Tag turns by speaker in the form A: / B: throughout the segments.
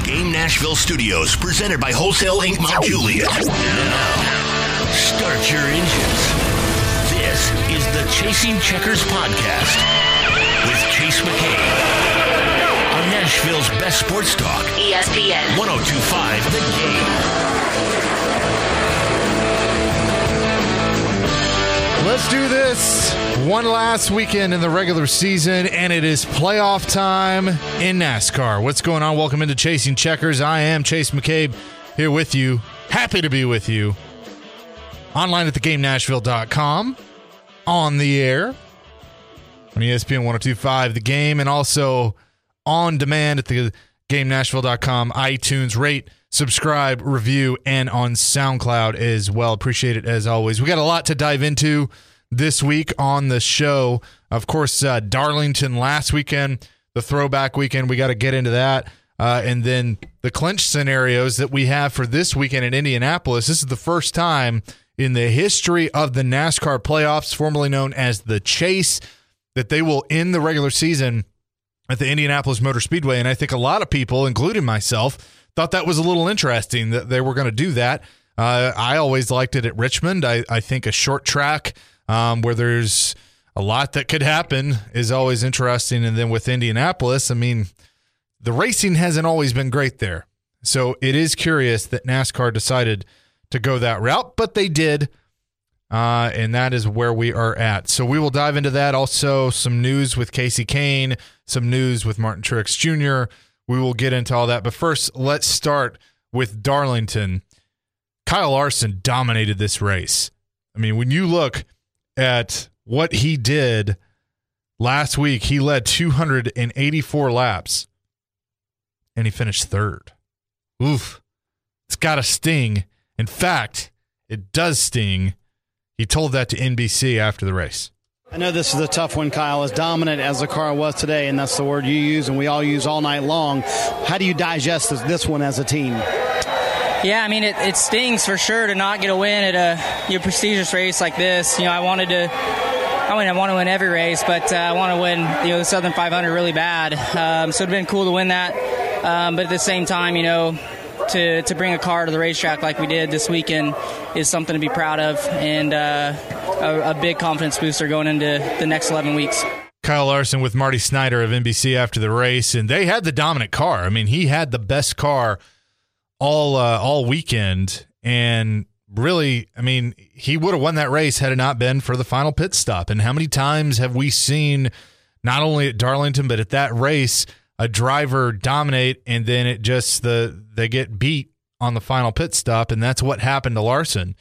A: Game Nashville Studios, presented by Wholesale Inc. Mount Juliet. Now, start your engines. This is the Chasing Checkers podcast with Chase McCabe on Nashville's best sports talk,
B: ESPN
A: 102.5 The Game.
C: Let's do this. One last weekend in the regular season, and it is playoff time in NASCAR. What's going on? Welcome into Chasing Checkers. I am Chase McCabe here with you. Happy to be with you. Online at thegamenashville.com. On the air on ESPN 102.5 The Game, and also on demand at thegamenashville.com, iTunes. Rate, subscribe, review, and on SoundCloud as well. Appreciate it as always. We got a lot to dive into this week on the show. Of course, Darlington last weekend, the throwback weekend. We got to get into that. And then the clinch scenarios that we have for this weekend in Indianapolis. This is the first time in the history of the NASCAR playoffs, formerly known as the Chase, that they will end the regular season at the Indianapolis Motor Speedway. And I think a lot of people, including myself, thought that was a little interesting that they were going to do that. I always liked it at Richmond. I think a short track where there's a lot that could happen is always interesting. And then with Indianapolis, I mean, the racing hasn't always been great there. So it is curious that NASCAR decided to go that route, but they did. And that is where we are at. So we will dive into that. Also, some news with Kasey Kahne, some news with Martin Truex Jr., we will get into all that. But first, let's start with Darlington. Kyle Larson dominated this race. I mean, when you look at what he did last week, he led 284 laps, and he finished third. Oof. It's got to sting. In fact, it does sting. He told that to NBC after the race.
D: I know this is a tough one, Kyle. As dominant as the car was today, and that's the word you use and we all use all night long, how do you digest this one as a team?
E: Yeah, I mean, it stings for sure to not get a win at a prestigious race like this. I want to win every race, but I want to win the Southern 500 really bad. So it'd been cool to win that. But at the same time, to bring a car to the racetrack like we did this weekend is something to be proud of, and a big confidence booster going into the next 11 weeks.
C: Kyle Larson with Marty Snyder of NBC after the race, and they had the dominant car. I mean, he had the best car all weekend, and really, I mean, he would have won that race had it not been for the final pit stop. And how many times have we seen, not only at Darlington, but at that race, a driver dominate, and then it just they get beat on the final pit stop, and that's what happened to Larson.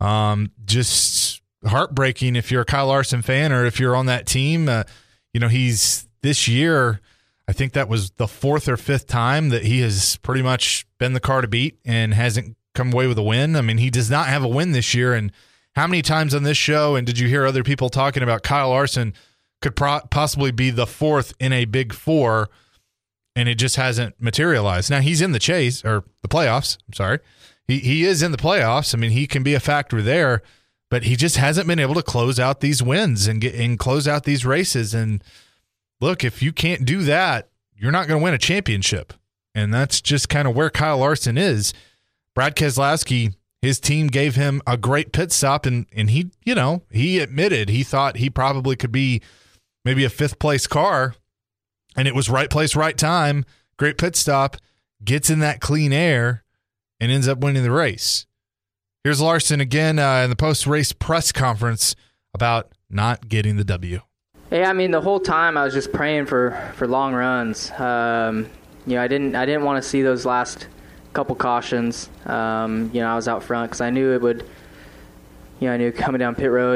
C: Just heartbreaking if you're a Kyle Larson fan or if you're on that team. He's this year, I think that was the fourth or fifth time that he has pretty much been the car to beat and hasn't come away with a win. I mean, he does not have a win this year. And how many times on this show, and did you hear other people talking about Kyle Larson could possibly be the fourth in a big four, and it just hasn't materialized. Now, he's in the chase, or the playoffs, I'm sorry. He is in the playoffs. I mean, he can be a factor there, but he just hasn't been able to close out these wins and close out these races. And look, if you can't do that, you're not going to win a championship. And that's just kind of where Kyle Larson is. Brad Keselowski, his team gave him a great pit stop, and he admitted he thought he probably could be maybe a fifth-place car, and it was right place, right time, great pit stop, gets in that clean air, and ends up winning the race. Here's Larson again in the post-race press conference about not getting the W.
E: Yeah, I mean, the whole time I was just praying for long runs. I didn't want to see those last couple cautions. I was out front because I knew it would. I knew coming down pit road.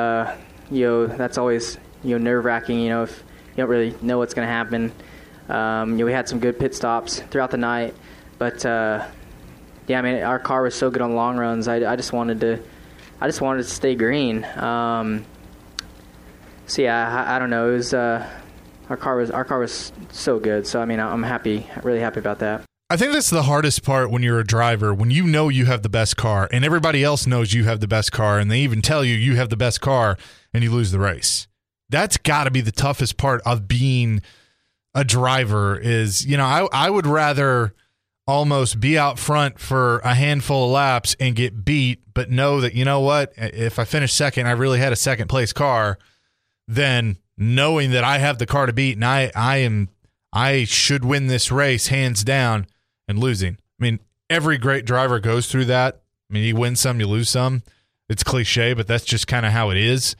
E: That's always nerve-wracking. If you don't really know what's going to happen. We had some good pit stops throughout the night, but our car was so good on long runs. I just wanted to stay green. I don't know. It was our car was so good. So I'm happy, really happy about that.
C: I think that's the hardest part when you're a driver, when you know you have the best car and everybody else knows you have the best car and they even tell you have the best car and you lose the race. That's got to be the toughest part of being a driver is, I would rather almost be out front for a handful of laps and get beat, but know that, you know what, if I finish second, I really had a second place car, then knowing that I have the car to beat and I should win this race hands down, and losing. I mean, every great driver goes through that. I mean, you win some, you lose some. It's cliche, but that's just kind of how it is.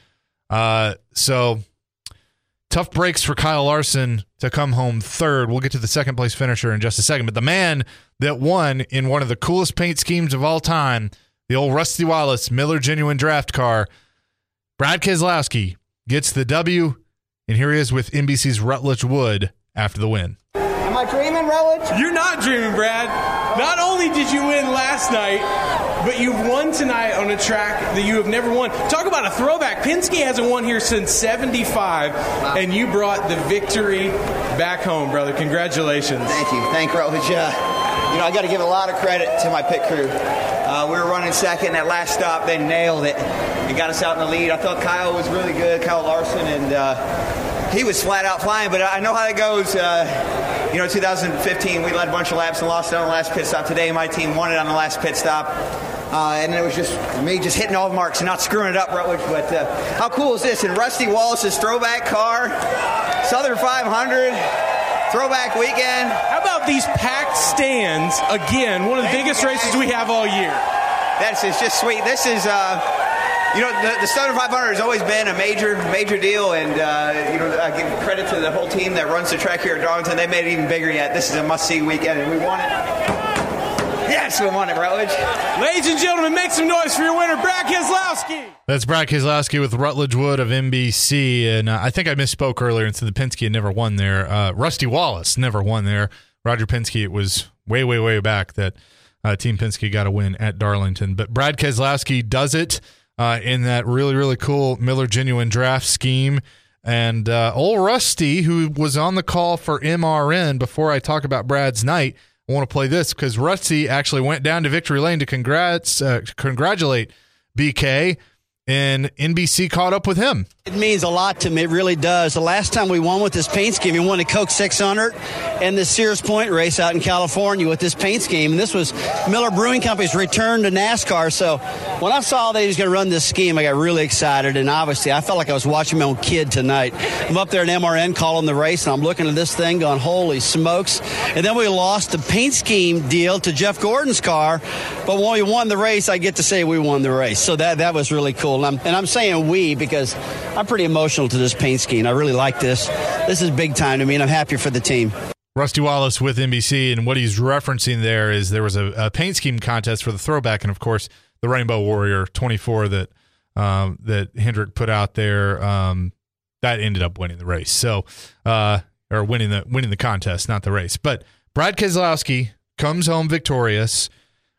C: So tough breaks for Kyle Larson to come home third. We'll get to the second place finisher in just a second. But the man that won in one of the coolest paint schemes of all time, the old Rusty Wallace Miller Genuine Draft car, Brad Keselowski gets the W, and here he is with NBC's Rutledge Wood after the win.
B: Am I dreaming, Rutledge?
F: You're not dreaming, Brad. Not only did you win last night, but you've won tonight on a track that you have never won. Talk about a throwback. Penske hasn't won here since 75, and you brought the victory back home, brother. Congratulations.
B: Thank you. Thank Rutledge. I got to give a lot of credit to my pit crew. We were running second. That last stop, they nailed it and got us out in the lead. I thought Kyle was really good, Kyle Larson, and he was flat out flying, but I know how that goes. 2015, we led a bunch of laps and lost it on the last pit stop. Today, my team won it on the last pit stop. And it was just me just hitting all the marks and not screwing it up, Rutledge. But how cool is this? In Rusty Wallace's throwback car, Southern 500, throwback weekend.
F: How about these packed stands? Again, one of the biggest races we have all year.
B: That's just sweet. This is... the Southern 500 has always been a major deal, and I give credit to the whole team that runs the track here at Darlington. They made it even bigger yet. This is a must-see weekend, and we won it. Yes, we won it, Rutledge.
F: Ladies and gentlemen, make some noise for your winner, Brad Keselowski.
C: That's Brad Keselowski with Rutledge Wood of NBC, and I think I misspoke earlier and said the Penske had never won there. Rusty Wallace never won there. Roger Penske, it was way, way, way back that Team Penske got a win at Darlington. But Brad Keselowski does it. In that really, really cool Miller Genuine Draft scheme. And old Rusty, who was on the call for MRN before I talk about Brad's night, I want to play this because Rusty actually went down to Victory Lane to congratulate BK, and NBC caught up with him.
G: It means a lot to me. It really does. The last time we won with this paint scheme, we won the Coke 600 and the Sears Point race out in California with this paint scheme. And this was Miller Brewing Company's return to NASCAR. So when I saw that he was going to run this scheme, I got really excited. And obviously, I felt like I was watching my own kid tonight. I'm up there at MRN calling the race, and I'm looking at this thing going, holy smokes. And then we lost the paint scheme deal to Jeff Gordon's car. But when we won the race, I get to say we won the race. So that was really cool. And I'm saying we because I'm pretty emotional to this paint scheme. I really like this. This is big time to me, and I'm happy for the team.
C: Rusty Wallace with NBC, and what he's referencing there is there was a paint scheme contest for the throwback, and of course the Rainbow Warrior 24 that Hendrick put out there that ended up winning the race. So or winning the contest, not the race. But Brad Keselowski comes home victorious.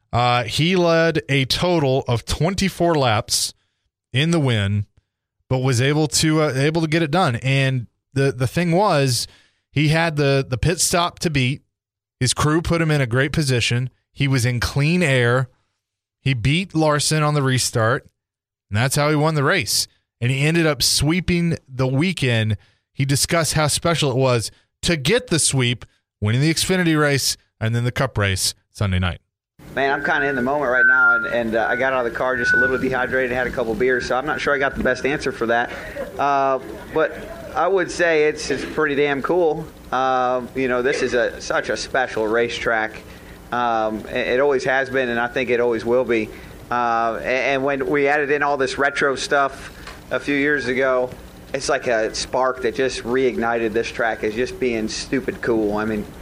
C: He led a total of 24 laps in the win, but was able to get it done. And the thing was, he had the pit stop to beat. His crew put him in a great position. He was in clean air. He beat Larson on the restart, and that's how he won the race. And he ended up sweeping the weekend. He discussed how special it was to get the sweep, winning the Xfinity race and then the Cup race Sunday night.
B: Man, I'm kind of in the moment right now, and I got out of the car just a little dehydrated, had a couple beers, so I'm not sure I got the best answer for that. But I would say it's pretty damn cool. This is such a special racetrack. It always has been, and I think it always will be. And when we added in all this retro stuff a few years ago, it's like a spark that just reignited this track as just being stupid cool. I mean,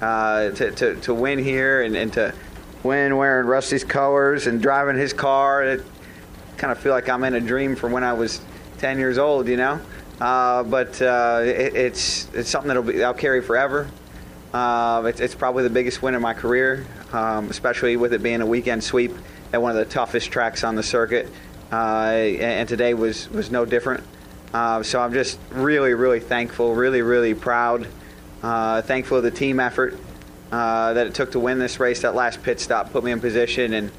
B: to win here and to win wearing Rusty's colors and driving his car, it kind of feel like I'm in a dream from when I was 10 years old, But it's something I'll carry forever. It's probably the biggest win of my career, especially with it being a weekend sweep at one of the toughest tracks on the circuit. And today was no different. So I'm just really, really thankful, really, really proud, thankful of the team effort that it took to win this race. That last pit stop put me in position, and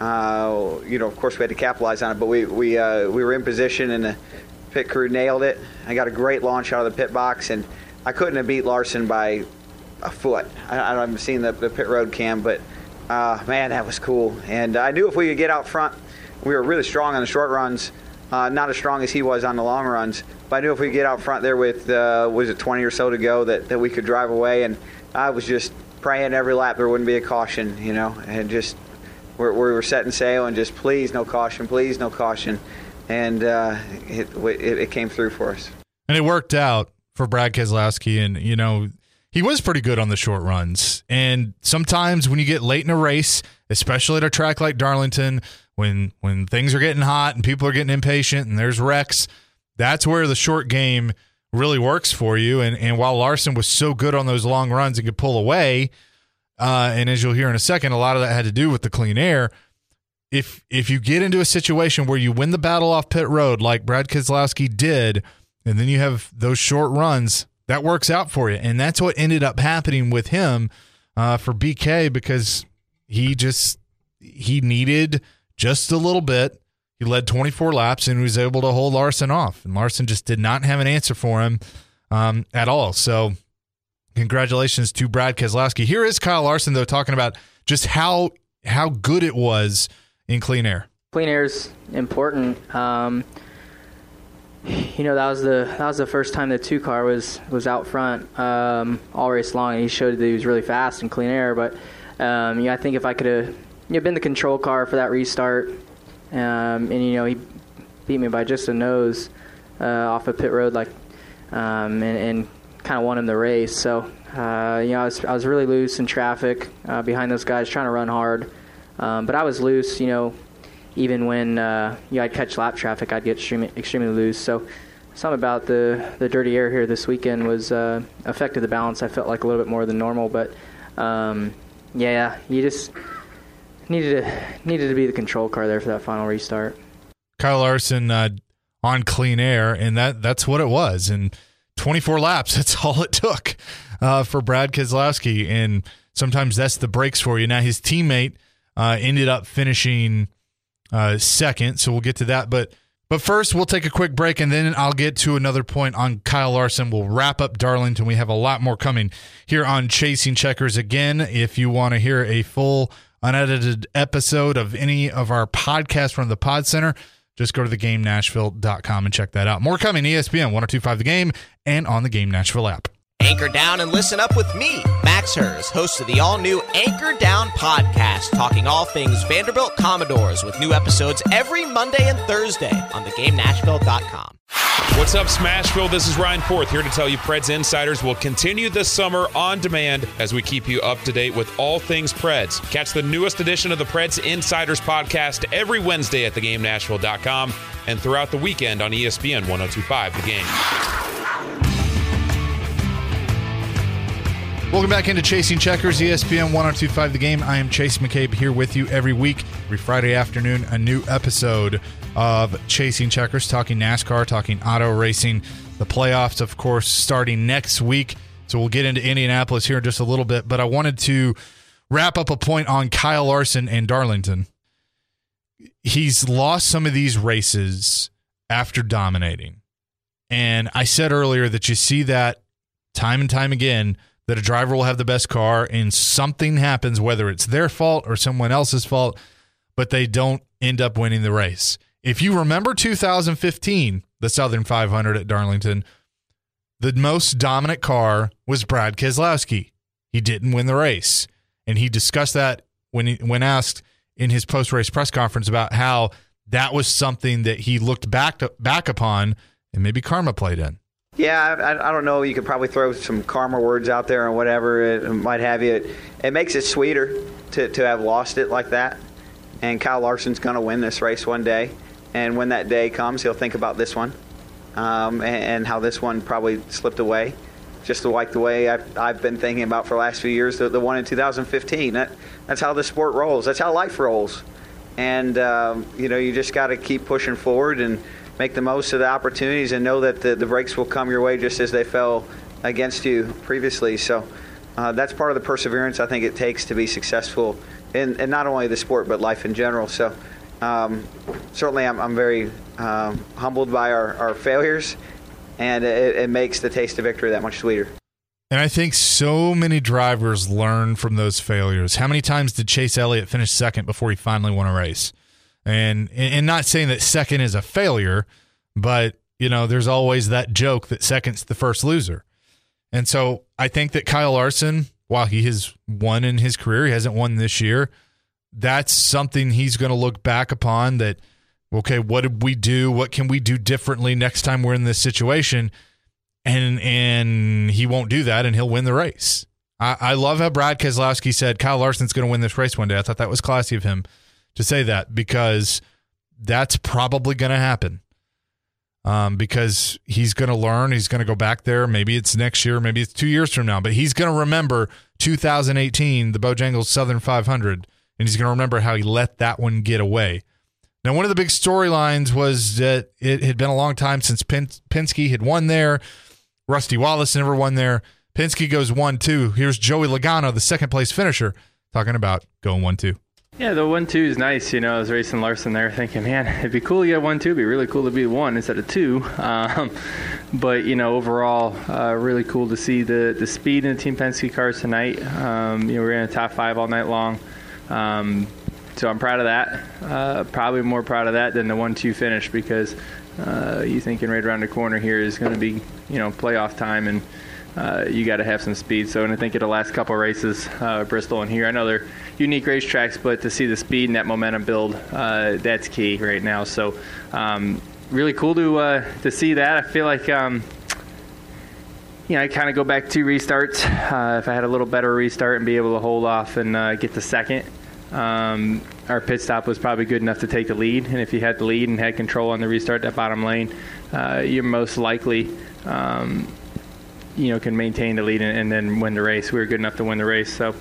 B: of course we had to capitalize on it. But we were in position, and the pit crew nailed it. I got a great launch out of the pit box, and I couldn't have beat Larson by a foot. I haven't seen the pit road cam, but man, that was cool. And I knew if we could get out front, we were really strong on the short runs, not as strong as he was on the long runs. But I knew if we could get out front there with, was it 20 or so to go, that we could drive away. And I was just praying every lap there wouldn't be a caution, and just we were setting sail and just please no caution. And it came through for us.
C: And it worked out for Brad Keselowski, and he was pretty good on the short runs. And sometimes when you get late in a race, especially at a track like Darlington, when things are getting hot and people are getting impatient and there's wrecks, that's where the short game really works for you. And while Larson was so good on those long runs and could pull away, and as you'll hear in a second, a lot of that had to do with the clean air. If you get into a situation where you win the battle off pit road like Brad Keselowski did, and then you have those short runs, that works out for you. And that's what ended up happening with him for BK, because he needed just a little bit. He led 24 laps and was able to hold Larson off. And Larson just did not have an answer for him at all. So congratulations to Brad Keselowski. Here is Kyle Larson, though, talking about just how good it was in clean air.
E: Clean air is important. That was the first time the 2-car was out front all race long, and he showed that he was really fast in clean air. But I think if I could have been the control car for that restart, and he beat me by just a nose off of pit road, and kind of won him the race. So I was really loose in traffic behind those guys trying to run hard, but I was loose. Even when I'd catch lap traffic, I'd get extremely loose. So something about the dirty air here this weekend was affected the balance. I felt like a little bit more than normal, but you just needed to be the control car there for that final restart.
C: Kyle Larson on clean air, and that's what it was. And 24 laps, that's all it took for Brad Keselowski. And sometimes that's the breaks for you. Now, his teammate ended up finishing second, so we'll get to that. But first, we'll take a quick break, and then I'll get to another point on Kyle Larson. We'll wrap up Darlington. We have a lot more coming here on Chasing Checkers. Again, if you want to hear a full unedited episode of any of our podcasts from the Pod Center, just go to thegamenashville.com and check that out. More coming, ESPN 102.5 The Game and on the Game Nashville app.
H: Anchor down and listen up with me, Max Hers, host of the all-new Anchor Down podcast, talking all things Vanderbilt Commodores with new episodes every Monday and Thursday on thegamenashville.com.
I: What's up, Smashville? This is Ryan Forth here to tell you Preds Insiders will continue this summer on demand as we keep you up to date with all things Preds. Catch the newest edition of the Preds Insiders podcast every Wednesday at thegamenashville.com and throughout the weekend on ESPN 102.5 The Game.
C: Welcome back into Chasing Checkers, ESPN 102.5 The Game. I am Chase McCabe here with you every week, every Friday afternoon, a new episode of Chasing Checkers, talking NASCAR, talking auto racing. The playoffs, of course, starting next week. So we'll get into Indianapolis here in just a little bit. But I wanted to wrap up a point on Kyle Larson and Darlington. He's lost some of these races after dominating. And I said earlier that you see that time and time again, that a driver will have the best car and something happens, whether it's their fault or someone else's fault, but they don't end up winning the race. If you remember 2015, the Southern 500 at Darlington, the most dominant car was Brad Keselowski. He didn't win the race. And he discussed that when asked in his post-race press conference about how that was something that he looked back upon and maybe karma played in.
B: Yeah, I don't know. You could probably throw some karma words out there and whatever it might have you. It makes it sweeter to have lost it like that. And Kyle Larson's going to win this race one day. And when that day comes, he'll think about this one and how this one probably slipped away, just like the way I've been thinking about for the last few years, the one in 2015. That's how the sport rolls. That's how life rolls. And, you just got to keep pushing forward and make the most of the opportunities and know that the breaks will come your way just as they fell against you previously. So that's part of the perseverance I think it takes to be successful in not only the sport but life in general. So certainly I'm very humbled by our failures, and it makes the taste of victory that much sweeter.
C: And I think so many drivers learn from those failures. How many times did Chase Elliott finish second before he finally won a race? And not saying that second is a failure, but, there's always that joke that second's the first loser. And so I think that Kyle Larson, while he has won in his career, he hasn't won this year, that's something he's going to look back upon that, okay, what did we do? What can we do differently next time we're in this situation? And he won't do that, and he'll win the race. I love how Brad Keselowski said Kyle Larson's going to win this race one day. I thought that was classy of him to say that, because that's probably going to happen. Because he's going to learn. He's going to go back there. Maybe it's next year. Maybe it's 2 years from now. But he's going to remember 2018, the Bojangles Southern 500, and he's going to remember how he let that one get away. Now, one of the big storylines was that it had been a long time since Penske had won there. Rusty Wallace never won there. Penske goes 1-2. Here's Joey Logano, the second-place finisher, talking about going 1-2.
J: Yeah, the 1-2 is nice. I was racing Larson there thinking, man, it'd be cool to get 1-2. It'd be really cool to be 1 instead of 2. But, overall, really cool to see the speed in the Team Penske cars tonight. We were in the top 5 all night long. So I'm proud of that. Probably more proud of that than the 1-2 finish, because you thinking right around the corner here is going to be, playoff time, and you got to have some speed. So, and I think of the last couple of races, Bristol and here, I know they're unique racetracks, but to see the speed and that momentum build, that's key right now. So, really cool to see that. I feel like, I kind of go back 2 restarts. If I had a little better restart and be able to hold off and get the second, our pit stop was probably good enough to take the lead. And if you had the lead and had control on the restart, that bottom lane, you're most likely, can maintain the lead and then win the race. We were good enough to win the race. So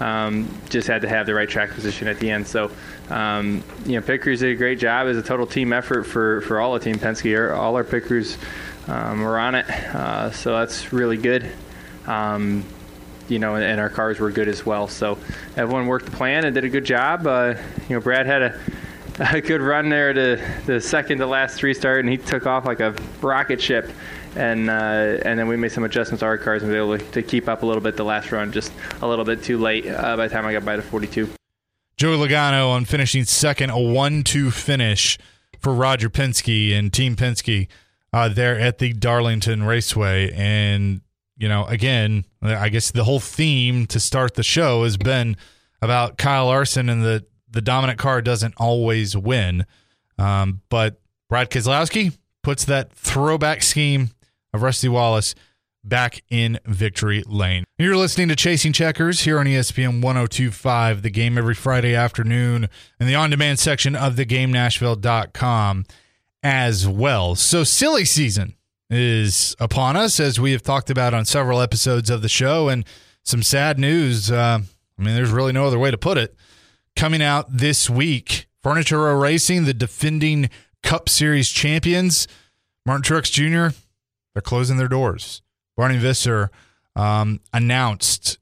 J: just had to have the right track position at the end. So, pit crews did a great job. It was a total team effort for all the Team Penske. All our pit crews were on it. So that's really good. And our cars were good as well. So everyone worked the plan and did a good job. Brad had a good run there to the second to last restart, and he took off like a rocket ship. And then we made some adjustments to our cars and were able to keep up a little bit the last run, just a little bit too late by the time I got by the 42.
C: Joey Logano on finishing second, a 1-2 finish for Roger Penske and Team Penske there at the Darlington Raceway. And, again, I guess the whole theme to start the show has been about Kyle Larson and the dominant car doesn't always win. But Brad Keselowski puts that throwback scheme of Rusty Wallace back in victory lane. You're listening to Chasing Checkers here on ESPN 102.5, The Game, every Friday afternoon in the on-demand section of theGameNashville.com as well. So silly season is upon us, as we have talked about on several episodes of the show, and some sad news. There's really no other way to put it. Coming out this week, Furniture Row Racing, the defending Cup Series champions, Martin Truex Jr., they're closing their doors. Barney Visser announced,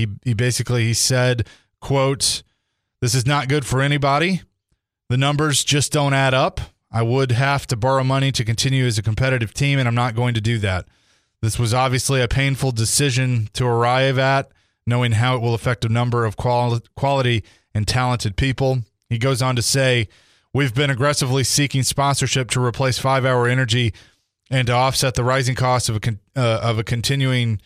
C: he said, quote, "This is not good for anybody. The numbers just don't add up. I would have to borrow money to continue as a competitive team, and I'm not going to do that. This was obviously a painful decision to arrive at, knowing how it will affect a number of quality and talented people." He goes on to say, "We've been aggressively seeking sponsorship to replace 5 Hour Energy and to offset the rising cost of continuing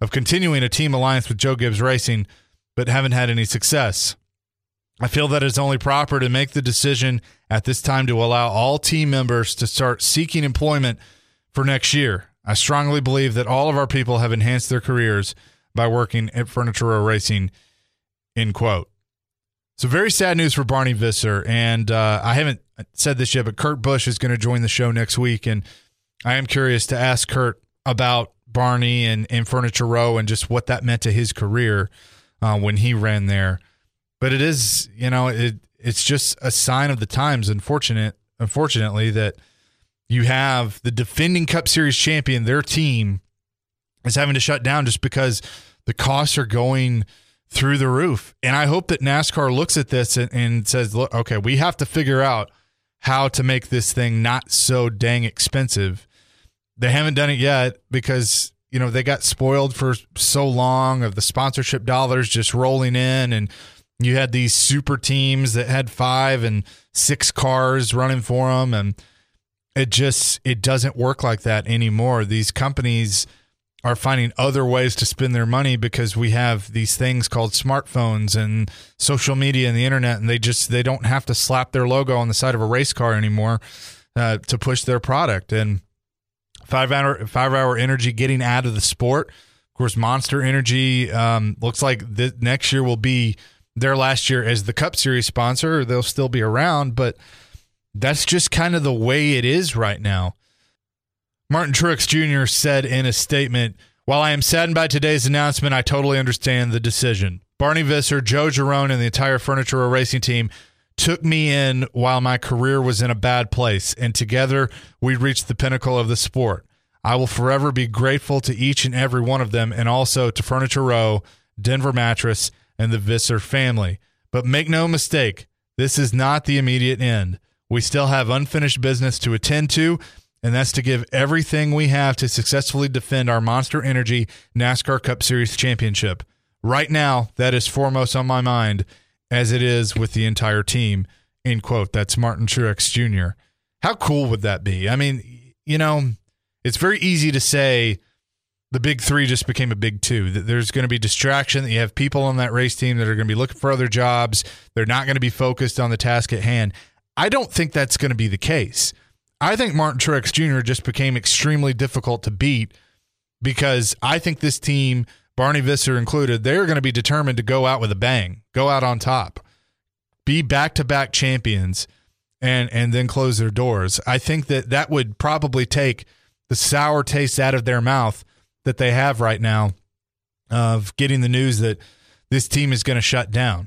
C: a team alliance with Joe Gibbs Racing, but haven't had any success. I feel that it's only proper to make the decision at this time to allow all team members to start seeking employment for next year. I strongly believe that all of our people have enhanced their careers by working at Furniture Row Racing," end quote. So very sad news for Barney Visser, and I haven't said this yet, but Kurt Busch is going to join the show next week, and I am curious to ask Kurt about Barney and Furniture Row and just what that meant to his career when he ran there. But it is, it's just a sign of the times, unfortunately, that you have the defending Cup Series champion, their team is having to shut down just because the costs are going through the roof. And I hope that NASCAR looks at this and says, look, okay, we have to figure out how to make this thing not so dang expensive. They haven't done it yet because, they got spoiled for so long of the sponsorship dollars just rolling in, and you had these super teams that had 5 and 6 cars running for them, and it doesn't work like that anymore. These companies are finding other ways to spend their money because we have these things called smartphones and social media and the internet, and they don't have to slap their logo on the side of a race car anymore to push their product. And 5 Hour Energy getting out of the sport. Of course, Monster Energy looks like next year will be their last year as the Cup Series sponsor. They'll still be around, but that's just kind of the way it is right now. Martin Truex Jr. said in a statement, "While I am saddened by today's announcement, I totally understand the decision. Barney Visser, Joe Giron, and the entire Furniture Row Racing team took me in while my career was in a bad place, and together we reached the pinnacle of the sport. I will forever be grateful to each and every one of them, and also to Furniture Row, Denver Mattress, and the Visser family. But make no mistake, this is not the immediate end. We still have unfinished business to attend to, and that's to give everything we have to successfully defend our Monster Energy NASCAR Cup Series championship. Right now, that is foremost on my mind, as it is with the entire team." End quote. That's Martin Truex Jr. How cool would that be? I mean, it's very easy to say the big 3 just became a big 2. That there's going to be distraction, that you have people on that race team that are going to be looking for other jobs. They're not going to be focused on the task at hand. I don't think that's going to be the case. I think Martin Truex Jr. just became extremely difficult to beat because I think this team, Barney Visser included, they're going to be determined to go out with a bang, go out on top, be back-to-back champions, and then close their doors. I think that would probably take the sour taste out of their mouth that they have right now of getting the news that this team is going to shut down.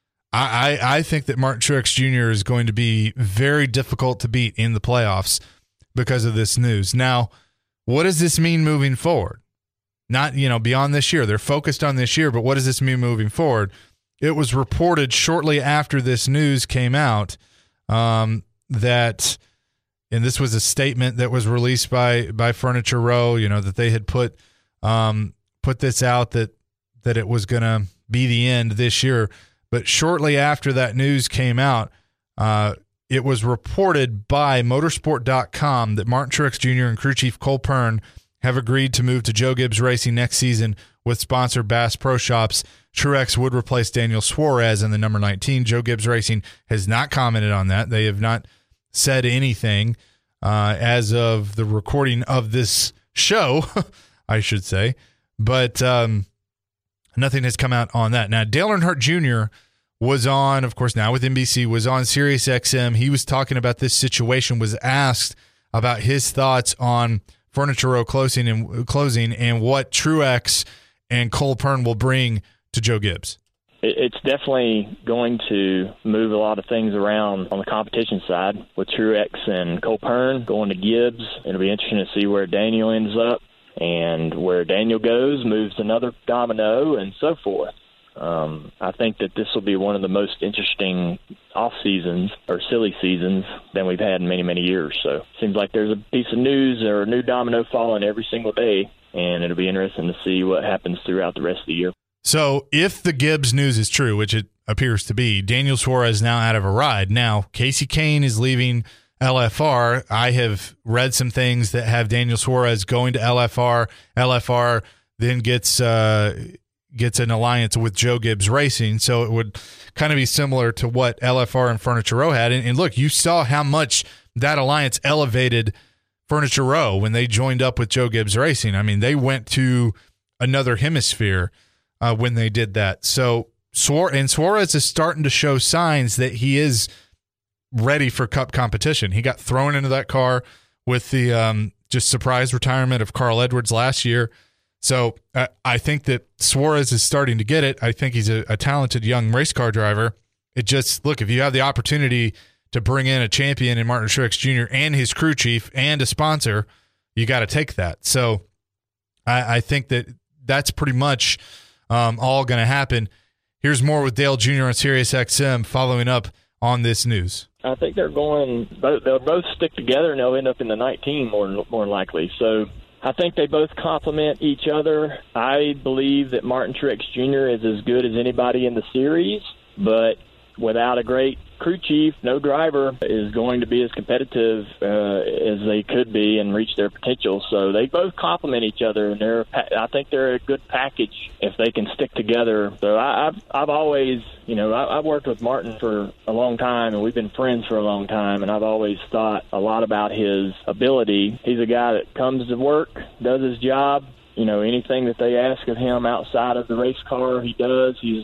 C: I think that Martin Truex Jr. is going to be very difficult to beat in the playoffs because of this news. Now, what does this mean moving forward? Not, beyond this year. They're focused on this year, but what does this mean moving forward? It was reported shortly after this news came out that, and this was a statement that was released by Furniture Row, that they had put this out that it was going to be the end this year. But shortly after that news came out, it was reported by Motorsport.com that Martin Truex Jr. and crew chief Cole Pearn have agreed to move to Joe Gibbs Racing next season with sponsor Bass Pro Shops. Truex would replace Daniel Suarez in the number 19. Joe Gibbs Racing has not commented on that. They have not said anything as of the recording of this show, I should say. But nothing has come out on that. Now, Dale Earnhardt Jr. was on, of course, now with NBC, was on Sirius XM. He was talking about this situation, was asked about his thoughts on Furniture Row closing and what Truex and Cole Pearn will bring to Joe Gibbs.
K: It's definitely going to move a lot of things around on the competition side with Truex and Cole Pearn going to Gibbs. It'll be interesting to see where Daniel ends up. And where Daniel goes, moves another domino, and so forth. I think that this will be one of the most interesting off seasons or silly seasons than we've had in many, many years. So it seems like there's a piece of news or a new domino falling every single day, and it'll be interesting to see what happens throughout the rest of the year.
C: So if the Gibbs news is true, which it appears to be, Daniel Suarez is now out of a ride. Now, Kasey Kahne is leaving LFR. I have read some things that have Daniel Suarez going to LFR. LFR then gets an alliance with Joe Gibbs Racing, so it would kind of be similar to what LFR and Furniture Row had. And look, you saw how much that alliance elevated Furniture Row when they joined up with Joe Gibbs Racing. I mean, they went to another hemisphere when they did that. So Suarez is starting to show signs that he is ready for Cup competition. He got thrown into that car with the just surprise retirement of Carl Edwards last year. So I think that Suarez is starting to get it. I think he's a talented young race car driver. It just, look, if you have the opportunity to bring in a champion in Martin Truex Jr. and his crew chief and a sponsor, you got to take that. So I think that that's pretty much all going to happen. Here's more with Dale Jr. on Sirius XM following up on this news.
K: I think they'll both stick together and they'll end up in the 19 more likely. So I think they both complement each other. I believe that Martin Truex Jr. is as good as anybody in the series, but without a great crew chief, no driver is going to be as competitive as they could be and reach their potential. So they both complement each other, and I think they're a good package if they can stick together. So I've always, I've worked with Martin for a long time, and we've been friends for a long time, and I've always thought a lot about his ability. He's a guy that comes to work, does his job. Anything that they ask of him outside of the race car, he does. He's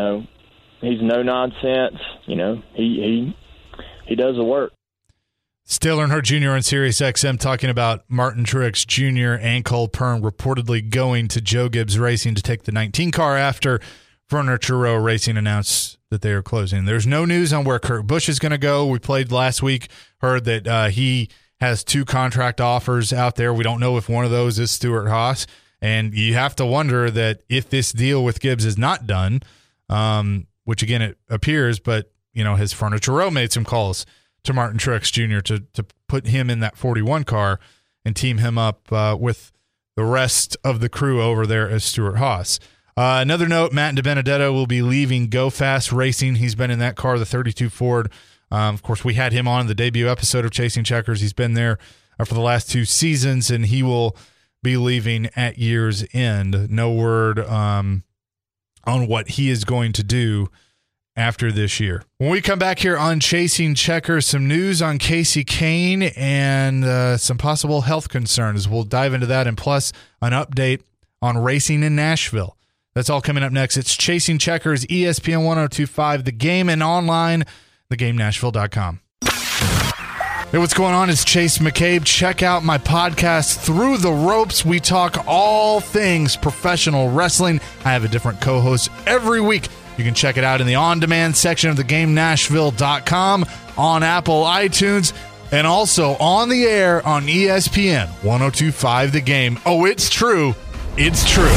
K: no nonsense. He does the work.
C: Dale Earnhardt Jr. on Sirius XM talking about Martin Truex Jr. and Cole Pearn reportedly going to Joe Gibbs Racing to take the 19 car after Furniture Racing announced that they are closing. There's no news on where Kurt Busch is going to go. We played last week, heard that he has 2 contract offers out there. We don't know if one of those is Stewart Haas. And you have to wonder that if this deal with Gibbs is not done, which again it appears, but has Furniture made some calls to Martin Truex Jr. to put him in that 41 car and team him up with the rest of the crew over there as Stewart Haas. Another note, Matt DiBenedetto will be leaving Go Fast Racing. He's been in that car, the 32 Ford. Of course, we had him on the debut episode of Chasing Checkers. He's been there for the last 2 seasons, and he will be leaving at year's end. No word on what he is going to do after this year. When we come back here on Chasing Checkers, some news on Kasey Kahne and some possible health concerns. We'll dive into that, and plus an update on racing in Nashville. That's all coming up next. It's Chasing Checkers, ESPN 1025, The Game, and online, thegamenashville.com. Hey, what's going on? It's Chase McCabe. Check out my podcast, Through the Ropes. We talk all things professional wrestling. I have a different co-host every week. You can check it out in the on-demand section of thegamenashville.com, on Apple iTunes, and also on the air on ESPN 1025 The Game. Oh, it's true. It's true.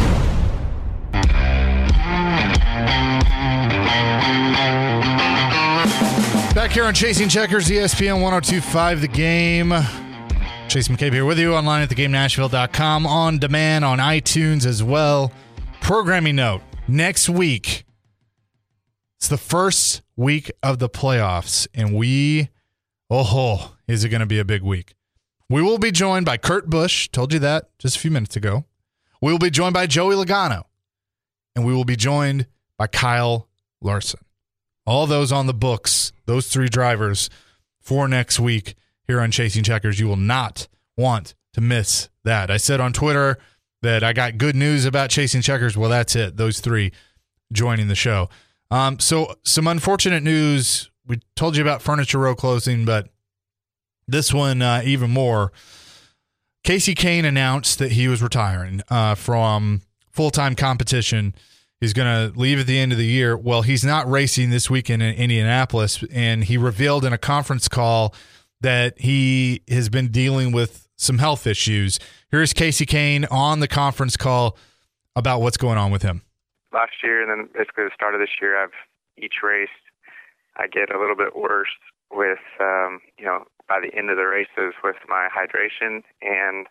C: Back here on Chasing Checkers, ESPN 1025 The Game. Chase McCabe here with you online at thegamenashville.com, on demand on iTunes as well. Programming note, next week, it's the first week of the playoffs, and is it going to be a big week. We will be joined by Kurt Busch, told you that just a few minutes ago. We will be joined by Joey Logano, and we will be joined by Kyle Larson. All those on the books, those 3 drivers for next week here on Chasing Checkers. You will not want to miss that. I said on Twitter that I got good news about Chasing Checkers. Well, that's it. Those 3 joining the show. So some unfortunate news. We told you about Furniture Row closing, but this one even more. Kasey Kahne announced that he was retiring from full-time competition. He's going to leave at the end of the year. Well, he's not racing this weekend in Indianapolis, and he revealed in a conference call that he has been dealing with some health issues. Here's Kasey Kahne on the conference call about what's going on with him.
L: Last year and then basically the start of this year, each race I get a little bit worse with, by the end of the races with my hydration, and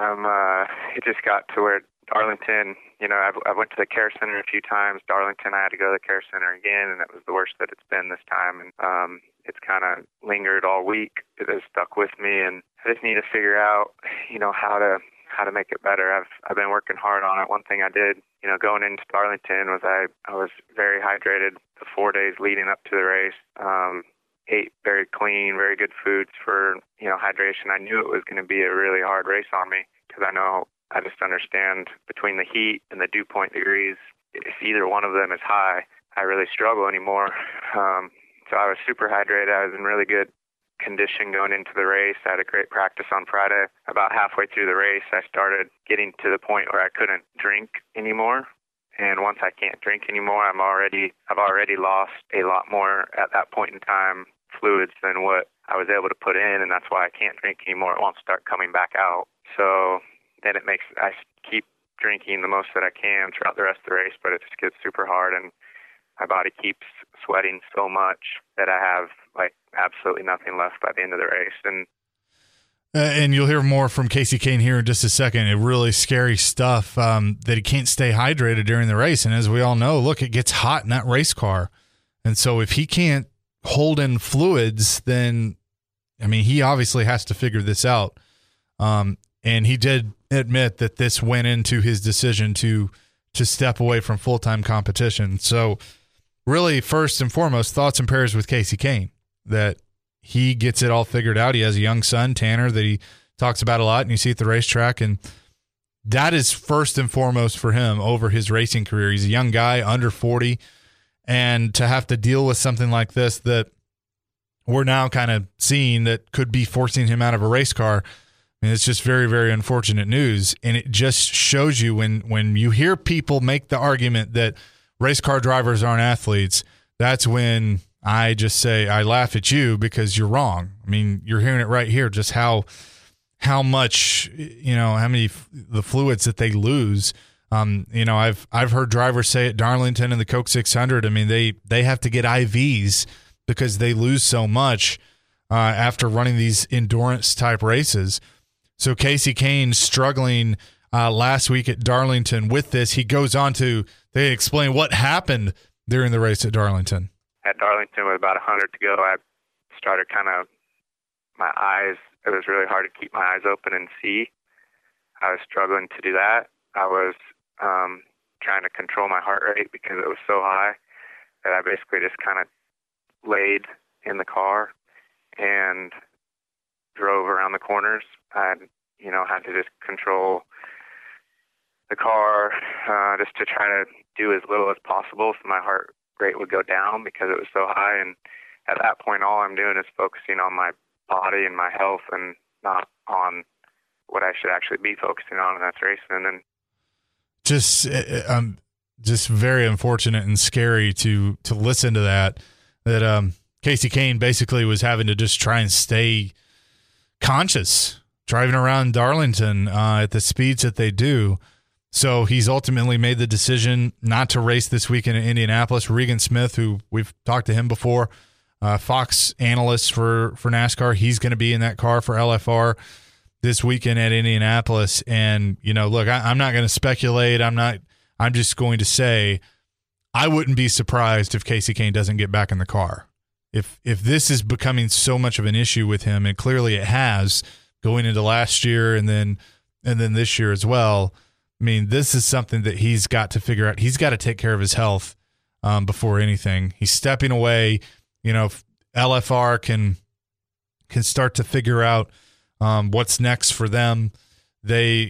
L: it just got to where Darlington, I went to the care center a few times. Darlington, I had to go to the care center again, and it was the worst that it's been this time. And it's kind of lingered all week. It has stuck with me, and I just need to figure out, how to make it better. I've been working hard on it. One thing I did, going into Darlington was I was very hydrated the 4 days leading up to the race. Ate very clean, very good foods for, hydration. I knew it was going to be a really hard race on me because I just understand between the heat and the dew point degrees, if either one of them is high, I really struggle anymore. So I was super hydrated. I was in really good condition going into the race. I had a great practice on Friday. About halfway through the race, I started getting to the point where I couldn't drink anymore. And once I can't drink anymore, I've already lost a lot more at that point in time fluids than what I was able to put in, and that's why I can't drink anymore. It won't start coming back out. So then I keep drinking the most that I can throughout the rest of the race, but it just gets super hard, and my body keeps sweating so much that I have absolutely nothing left by the end of the race. And
C: And you'll hear more from Kasey Kahne here in just a second. Really scary stuff that he can't stay hydrated during the race. And as we all know, look, it gets hot in that race car. And so if he can't hold in fluids, then, I mean, he obviously has to figure this out. And he did admit that this went into his decision to step away from full-time competition. So really, first and foremost, thoughts and prayers with Kasey Kahne, that he gets it all figured out. He has a young son, Tanner, that he talks about a lot, and you see at the racetrack, and that is first and foremost for him over his racing career. He's a young guy, under 40, and to have to deal with something like this that we're now kind of seeing that could be forcing him out of a race car, I mean, it's just very, very unfortunate news, and it just shows you when you hear people make the argument that race car drivers aren't athletes, that's when I just say I laugh at you because you're wrong. I mean, you're hearing it right here, just how much, how many the fluids that they lose. I've heard drivers say at Darlington and the Coke 600, I mean, they have to get IVs because they lose so much after running these endurance type races. So Kasey Kahne struggling last week at Darlington with this. He goes on to explain what happened during the race at Darlington.
L: At Darlington with about 100 to go, I started my eyes, it was really hard to keep my eyes open and see. I was struggling to do that. I was trying to control my heart rate because it was so high that I basically just kind of laid in the car and drove around the corners. I had to just control the car just to try to do as little as possible so my heart rate would go down because it was so high. And at that point, all I'm doing is focusing on my body and my health and not on what I should actually be focusing on, and that's racing. And
C: just very unfortunate and scary to listen to that Kasey Kahne basically was having to just try and stay conscious driving around Darlington at the speeds that they do. So he's ultimately made the decision not to race this weekend in Indianapolis. Regan Smith, who we've talked to him before, Fox analyst for NASCAR, he's going to be in that car for LFR this weekend at Indianapolis. And, look, I'm not going to speculate. I'm just going to say I wouldn't be surprised if Kasey Kahne doesn't get back in the car. If this is becoming so much of an issue with him, and clearly it has going into last year and then this year as well, I mean, this is something that he's got to figure out. He's got to take care of his health before anything. He's stepping away. LFR can start to figure out what's next for them. They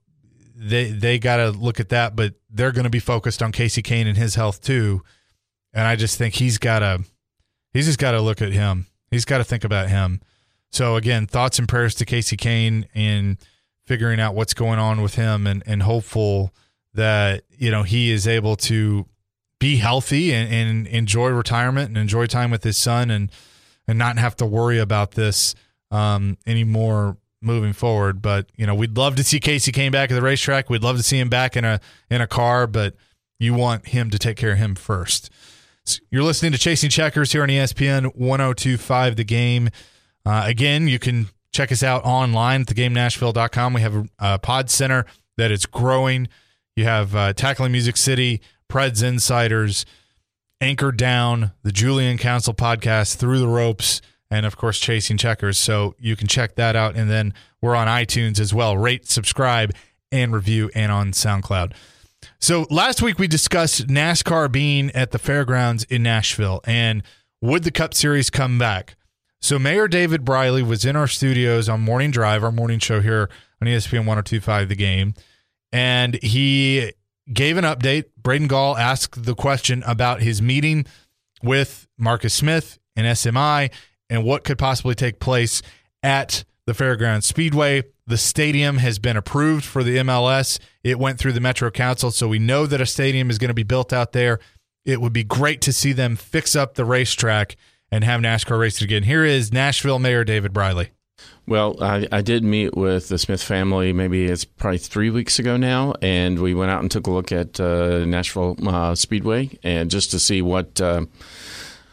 C: got to look at that, but they're going to be focused on Kasey Kahne and his health too. And I just think he's just got to look at him. He's got to think about him. So again, thoughts and prayers to Kasey Kahne in figuring out what's going on with him, and hopeful that, he is able to be healthy and enjoy retirement and enjoy time with his son and not have to worry about this anymore moving forward. But, we'd love to see Kasey Kahne back at the racetrack. We'd love to see him back in a car, but you want him to take care of him first. So you're listening to Chasing Checkers here on ESPN 102.5 The Game. Again, you can check us out online at thegamenashville.com. We have a pod center that is growing. You have Tackling Music City, Preds Insiders, Anchor Down, the Julian Council podcast, Through the Ropes, and, of course, Chasing Checkers. So you can check that out. And then we're on iTunes as well. Rate, subscribe, and review, and on SoundCloud. So last week we discussed NASCAR being at the fairgrounds in Nashville, and would the Cup Series come back? So Mayor David Briley was in our studios on Morning Drive, our morning show here on ESPN 102.5 The Game, and he gave an update. Braden Gall asked the question about his meeting with Marcus Smith and SMI and what could possibly take place at the Fairgrounds Speedway. The stadium has been approved for the MLS. It went through the Metro Council, so we know that a stadium is going to be built out there. It would be great to see them fix up the racetrack and have NASCAR race it again. Here is Nashville Mayor David Briley.
M: Well, I did meet with the Smith family, maybe it's probably 3 weeks ago now, and we went out and took a look at Nashville Speedway, and just to see what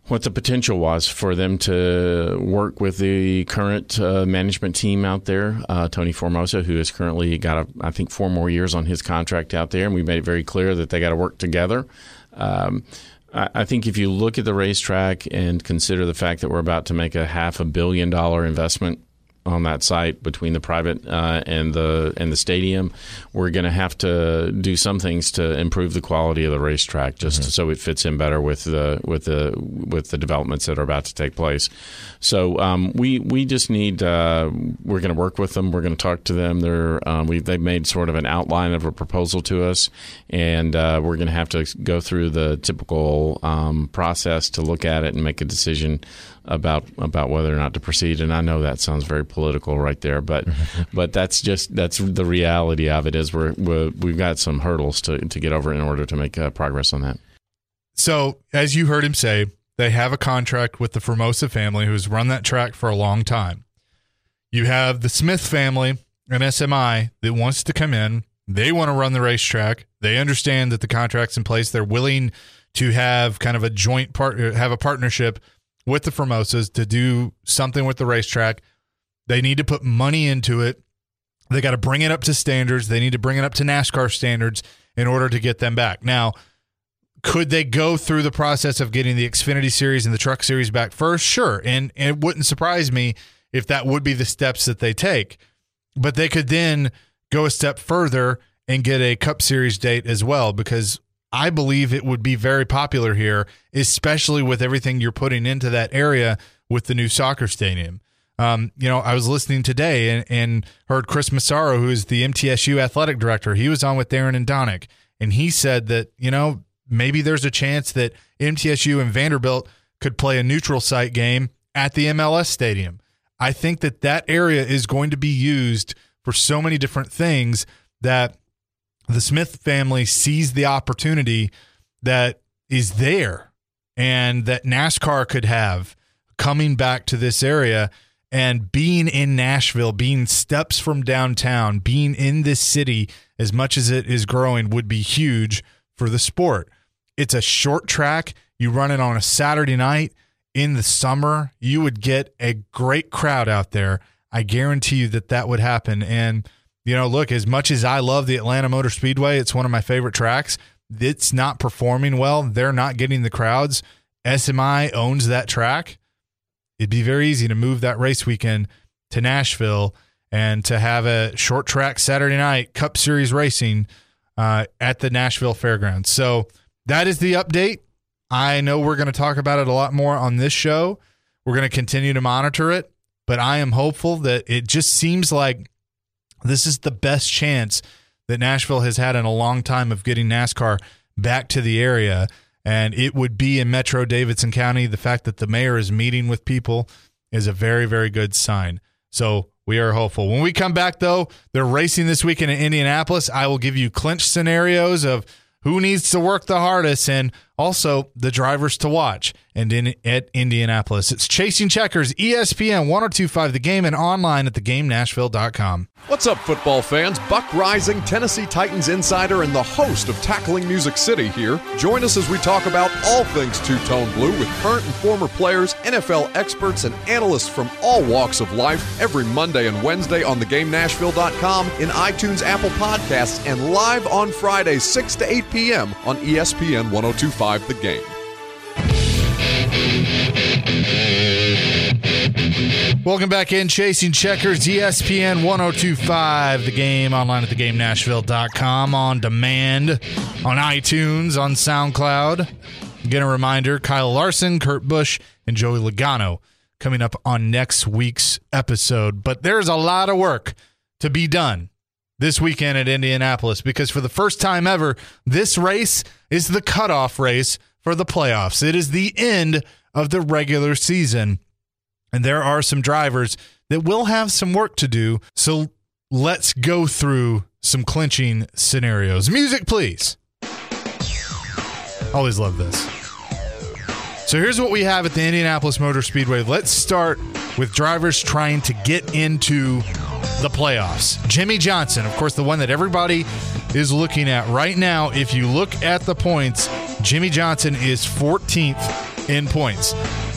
M: what the potential was for them to work with the current management team out there, Tony Formosa, who has currently got, I think, 4 more years on his contract out there, and we made it very clear that they got to work together. I think if you look at the racetrack and consider the fact that we're about to make a $500 million investment on that site between the private and the stadium, we're going to have to do some things to improve the quality of the racetrack, just so it fits in better with the developments that are about to take place. So we just need we're going to work with them. We're going to talk to them. They've made sort of an outline of a proposal to us, and we're going to have to go through the typical process to look at it and make a decision about whether or not to proceed. And I know that sounds very political right there, but that's the reality of it. Is we've got some hurdles to get over in order to make progress on that.
C: So as you heard him say, they have a contract with the Formosa family, who's run that track for a long time. You have the Smith family and SMI that wants to come in. They want to run the racetrack. They understand that the contract's in place. They're willing to have kind of a joint have a partnership with the Formosas to do something with the racetrack. They need to put money into it. They got to bring it up to standards. They need to bring it up to NASCAR standards in order to get them back. Now, could they go through the process of getting the Xfinity Series and the Truck Series back first? Sure. And it wouldn't surprise me if that would be the steps that they take. But they could then go a step further and get a Cup Series date as well, because I believe it would be very popular here, especially with everything you're putting into that area with the new soccer stadium. I was listening today and heard Chris Massaro, who is the MTSU athletic director. He was on with Darren and Donick, and he said that, maybe there's a chance that MTSU and Vanderbilt could play a neutral site game at the MLS stadium. I think that area is going to be used for so many different things that the Smith family sees the opportunity that is there and that NASCAR could have coming back to this area and being in Nashville, being steps from downtown, being in this city as much as it is growing would be huge for the sport. It's a short track. You run it on a Saturday night in the summer, you would get a great crowd out there. I guarantee you that would happen. And look, as much as I love the Atlanta Motor Speedway, it's one of my favorite tracks. It's not performing well. They're not getting the crowds. SMI owns that track. It'd be very easy to move that race weekend to Nashville and to have a short track Saturday night Cup Series racing at the Nashville Fairgrounds. So that is the update. I know we're going to talk about it a lot more on this show. We're going to continue to monitor it, but I am hopeful that it just seems like this is the best chance that Nashville has had in a long time of getting NASCAR back to the area, and it would be in Metro Davidson County. The fact that the mayor is meeting with people is a very, very good sign. So we are hopeful. When we come back, though, they're racing this weekend in Indianapolis. I will give you clinch scenarios of who needs to work the hardest and also the drivers to watch and at Indianapolis. It's Chasing Checkers, ESPN 102.5 The Game, and online at thegamenashville.com.
N: What's up, football fans? Buck Rising, Tennessee Titans insider, and the host of Tackling Music City here. Join us as we talk about all things two-tone blue with current and former players, NFL experts, and analysts from all walks of life every Monday and Wednesday on thegamenashville.com, in iTunes, Apple Podcasts, and live on Fridays 6 to 8 p.m. on ESPN 102.5 The Game.
C: Welcome back in, Chasing Checkers, ESPN 102.5 The Game, online at thegamenashville.com, on demand, on iTunes, on SoundCloud. Again, a reminder, Kyle Larson, Kurt Busch, and Joey Logano coming up on next week's episode. But there's a lot of work to be done this weekend at Indianapolis, because for the first time ever, this race is the cutoff race for the playoffs. It is the end of the regular season, and there are some drivers that will have some work to do. So let's go through some clinching scenarios. Music, please. Always love this. So here's what we have at the Indianapolis Motor Speedway. Let's start with drivers trying to get into the playoffs. Jimmie Johnson, of course, the one that everybody is looking at right now. If you look at the points, Jimmie Johnson is 14th in points.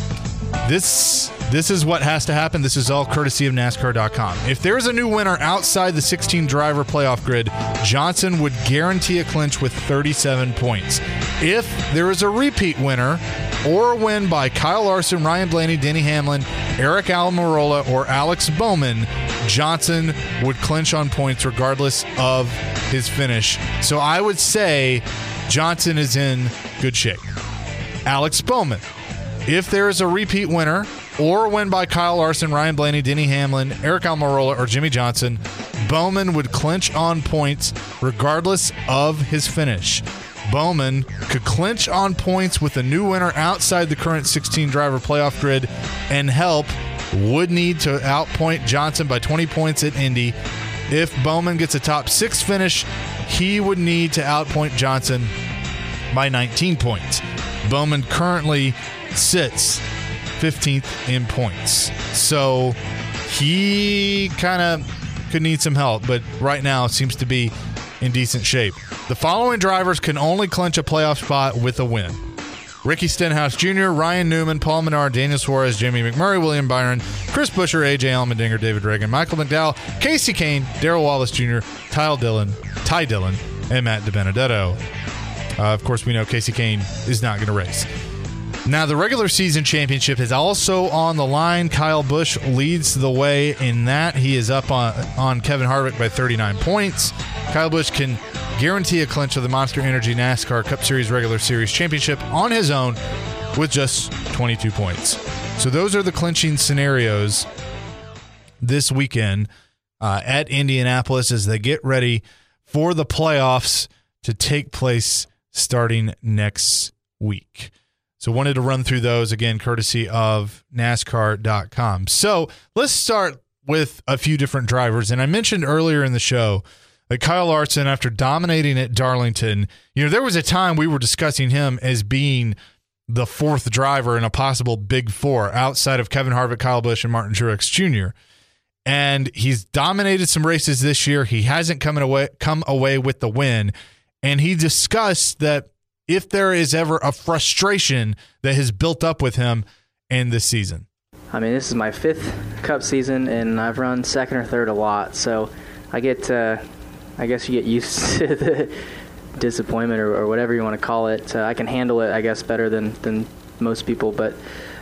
C: This is what has to happen. This is all courtesy of NASCAR.com. If there's a new winner outside the 16-driver playoff grid, Johnson would guarantee a clinch with 37 points. If there is a repeat winner or a win by Kyle Larson, Ryan Blaney, Denny Hamlin, Eric Almirola, or Alex Bowman, Johnson would clinch on points regardless of his finish. So I would say Johnson is in good shape. Alex Bowman. If there is a repeat winner or a win by Kyle Larson, Ryan Blaney, Denny Hamlin, Eric Almirola, or Jimmy Johnson, Bowman would clinch on points regardless of his finish. Bowman could clinch on points with a new winner outside the current 16-driver playoff grid, and would need to outpoint Johnson by 20 points at Indy. If Bowman gets a top 6 finish, he would need to outpoint Johnson by 19 points. Bowman currently sits 15th in points. So he kind of could need some help, but right now seems to be in decent shape. The following drivers can only clinch a playoff spot with a win: Ricky Stenhouse Jr., Ryan Newman, Paul Menard, Daniel Suarez, Jamie McMurray, William Byron, Chris Buescher, A.J. Allmendinger, David Reagan, Michael McDowell, Casey Kane, Darrell Wallace Jr., Ty Dillon, and Matt DiBenedetto. Of course, we know Casey Kane is not going to race. Now, the regular season championship is also on the line. Kyle Busch leads the way in that. He is up on Kevin Harvick by 39 points. Kyle Busch can guarantee a clinch of the Monster Energy NASCAR Cup Series Regular Series Championship on his own with just 22 points. So those are the clinching scenarios this weekend at Indianapolis as they get ready for the playoffs to take place starting next week. So wanted to run through those, again, courtesy of NASCAR.com. So let's start with a few different drivers. And I mentioned earlier in the show that Kyle Larson, after dominating at Darlington, there was a time we were discussing him as being the fourth driver in a possible big four outside of Kevin Harvick, Kyle Busch, and Martin Truex Jr. And he's dominated some races this year. He hasn't come away with the win. And he discussed that if there is ever a frustration that has built up with him in this season.
E: I mean, this is my 5th Cup season, and I've run second or third a lot. So I guess you get used to the disappointment or whatever you want to call it. I can handle it, I guess, better than most people. But,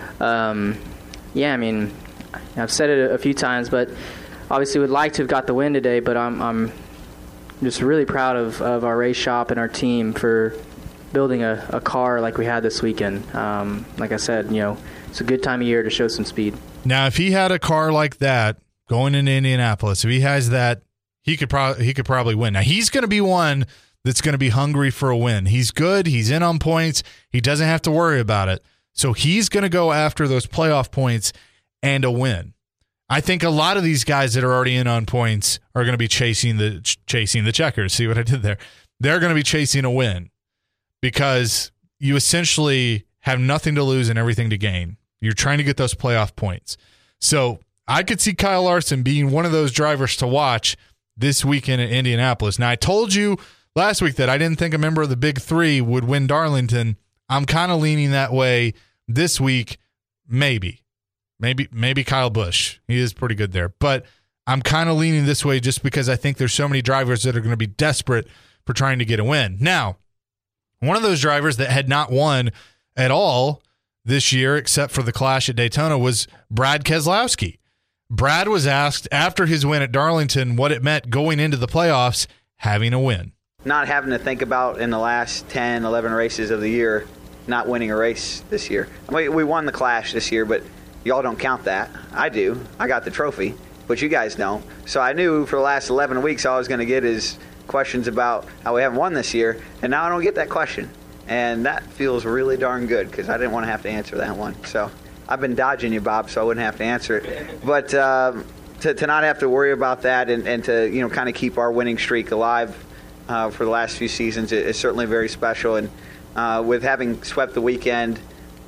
E: yeah, I mean, I've said it a few times, but obviously would like to have got the win today, but I'm just really proud of our race shop and our team for building a car like we had this weekend. Like I said, it's a good time of year to show some speed.
C: Now, if he had a car like that going into Indianapolis, if he has that, he could probably win. Now, he's going to be one that's going to be hungry for a win. He's good. He's in on points. He doesn't have to worry about it. So he's going to go after those playoff points and a win. I think a lot of these guys that are already in on points are going to be chasing the checkers. See what I did there? They're going to be chasing a win because you essentially have nothing to lose and everything to gain. You're trying to get those playoff points. So I could see Kyle Larson being one of those drivers to watch this weekend at Indianapolis. Now, I told you last week that I didn't think a member of the Big Three would win Darlington. I'm kind of leaning that way this week. Maybe Kyle Busch. He is pretty good there. But I'm kind of leaning this way just because I think there's so many drivers that are going to be desperate for trying to get a win. Now, one of those drivers that had not won at all this year, except for the clash at Daytona, was Brad Keselowski. Brad was asked after his win at Darlington what it meant going into the playoffs, having a win.
B: Not having to think about in the last 10, 11 races of the year, not winning a race this year. We won the clash this year, but y'all don't count that. I do. I got the trophy, but you guys don't. So I knew for the last 11 weeks all I was going to get is questions about how we haven't won this year, and now I don't get that question. And that feels really darn good because I didn't want to have to answer that one. So I've been dodging you, Bob, so I wouldn't have to answer it. But to not have to worry about that and to kind of keep our winning streak alive for the last few seasons is certainly very special. And with having swept the weekend,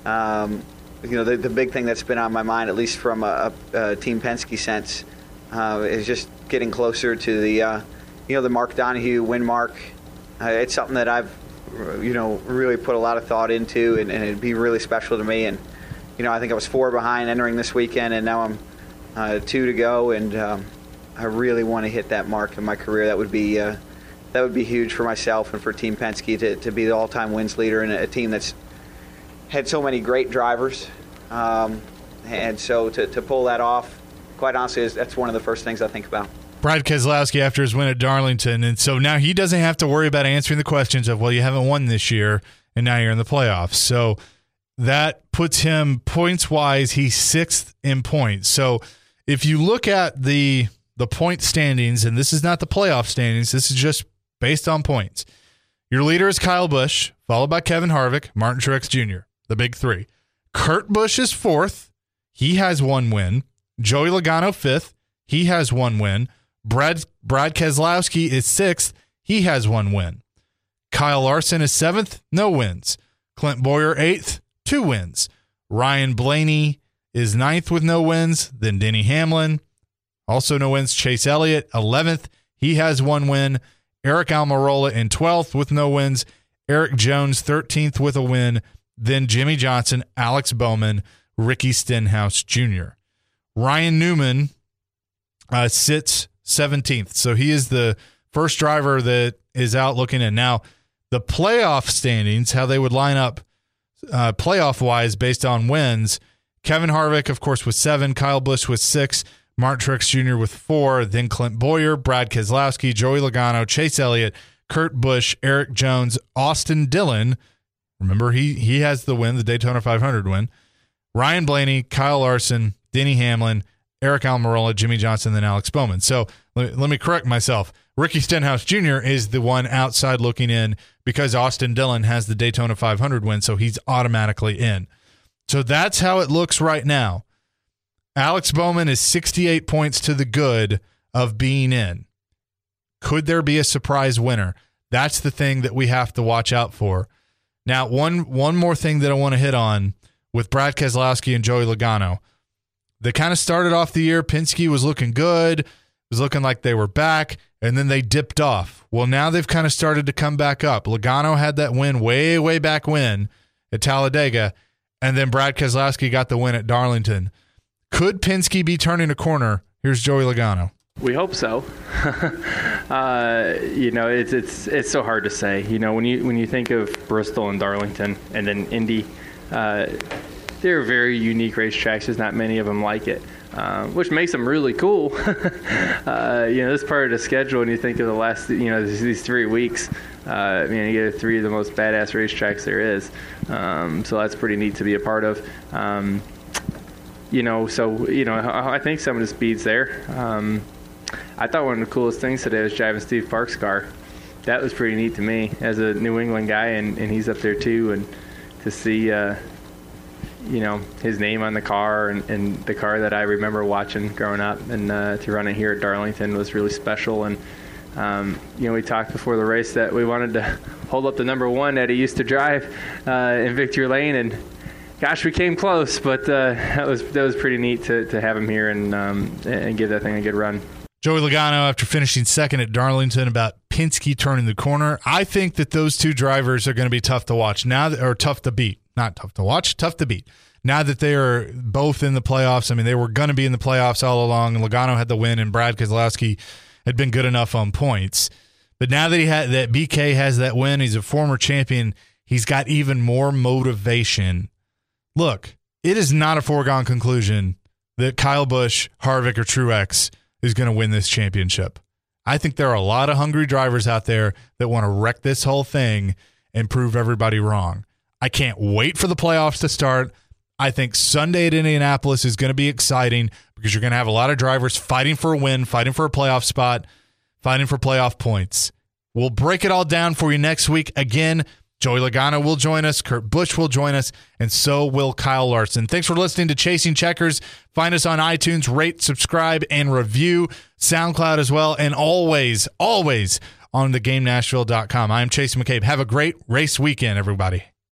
B: the big thing that's been on my mind, at least from a Team Penske sense, is just getting closer to the Mark Donohue win mark. It's something that I've really put a lot of thought into, and it'd be really special to me. And I think I was 4 behind entering this weekend, and now I'm 2 to go, and I really want to hit that mark in my career. That would be huge for myself and for Team Penske to be the all-time wins leader in a team that's had so many great drivers. And so to pull that off, quite honestly, that's one of the first things I think about.
C: Brad Keselowski after his win at Darlington, and so now he doesn't have to worry about answering the questions of, well, you haven't won this year, and now you're in the playoffs. So that puts him points-wise, he's 6th in points. So if you look at the point standings, and this is not the playoff standings, this is just based on points. Your leader is Kyle Busch, followed by Kevin Harvick, Martin Truex Jr., the big 3. Kurt Busch is 4th. He has 1 win. Joey Logano 5th. He has 1 win. Brad Keselowski is 6th. He has 1 win. Kyle Larson is 7th. No wins. Clint Bowyer 8th. 2 wins. Ryan Blaney is 9th with no wins. Then Denny Hamlin, also no wins. Chase Elliott 11th. He has 1 win. Eric Almirola in 12th with no wins. Eric Jones 13th with a win. Then Jimmy Johnson, Alex Bowman, Ricky Stenhouse Jr. Ryan Newman sits 17th. So he is the first driver that is out looking in. Now, the playoff standings, how they would line up playoff-wise based on wins, Kevin Harvick, of course, with 7. Kyle Busch with 6. Martin Truex Jr. with 4. Then Clint Bowyer, Brad Keselowski, Joey Logano, Chase Elliott, Kurt Busch, Eric Jones, Austin Dillon. Remember, he has the win, the Daytona 500 win. Ryan Blaney, Kyle Larson, Denny Hamlin, Eric Almirola, Jimmy Johnson, then Alex Bowman. So let me correct myself. Ricky Stenhouse Jr. is the one outside looking in because Austin Dillon has the Daytona 500 win, so he's automatically in. So that's how it looks right now. Alex Bowman is 68 points to the good of being in. Could there be a surprise winner? That's the thing that we have to watch out for. Now, one more thing that I want to hit on with Brad Keselowski and Joey Logano. They kind of started off the year. Penske was looking good. It was looking like they were back, and then they dipped off. Well, now they've kind of started to come back up. Logano had that win way back when at Talladega, and then Brad Keselowski got the win at Darlington. Could Penske be turning a corner? Here's Joey Logano.
J: We hope so. It's so hard to say. When you think of Bristol and Darlington and then Indy, they're very unique racetracks. There's not many of them like it, which makes them really cool. This part of the schedule, when you think of the last, these 3 weeks, you get 3 of the most badass racetracks there is. So that's pretty neat to be a part of. I think some of the speed's there. I thought one of the coolest things today was driving Steve Park's car. That was pretty neat to me as a New England guy, and he's up there too, and to see his name on the car and the car that I remember watching growing up, and to run it here at Darlington was really special. And we talked before the race that we wanted to hold up the number 1 that he used to drive in Victory Lane, and gosh, we came close, but that was pretty neat to have him here and give that thing a good run.
C: Joey Logano, after finishing 2nd at Darlington, about Penske turning the corner. I think that those 2 drivers are going to be tough to watch now, or tough to beat. Not tough to watch, tough to beat. Now that they are both in the playoffs, I mean, they were going to be in the playoffs all along, and Logano had the win, and Brad Keselowski had been good enough on points. But now that BK has that win, he's a former champion, he's got even more motivation. Look, it is not a foregone conclusion that Kyle Busch, Harvick, or Truex is going to win this championship. I think there are a lot of hungry drivers out there that want to wreck this whole thing and prove everybody wrong. I can't wait for the playoffs to start. I think Sunday at Indianapolis is going to be exciting because you're going to have a lot of drivers fighting for a win, fighting for a playoff spot, fighting for playoff points. We'll break it all down for you next week. Again, Joey Logano will join us, Kurt Busch will join us, and so will Kyle Larson. Thanks for listening to Chasing Checkers. Find us on iTunes, rate, subscribe, and review, SoundCloud as well, and always on thegamenashville.com. I am Chase McCabe. Have a great race weekend, everybody.